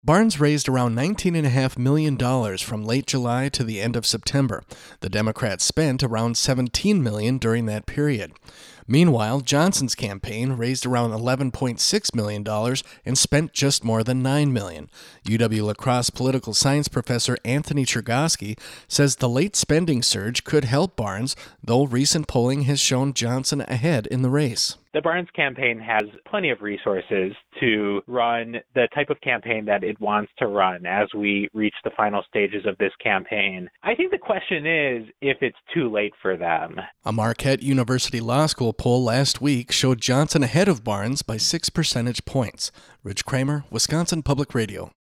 Barnes raised around $19.5 million from late July to the end of September. The Democrats spent around $17 million during that period. Meanwhile, Johnson's campaign raised around $11.6 million and spent just more than $9 million. UW-La Crosse political science professor Anthony Chergosky says the late spending surge could help Barnes, though recent polling has shown Johnson ahead in the race. The Barnes campaign has plenty of resources to run the type of campaign that it wants to run as we reach the final stages of this campaign. I think the question is if it's too late for them. A Marquette University Law School poll last week showed Johnson ahead of Barnes by 6 percentage points. Rich Kramer, Wisconsin Public Radio.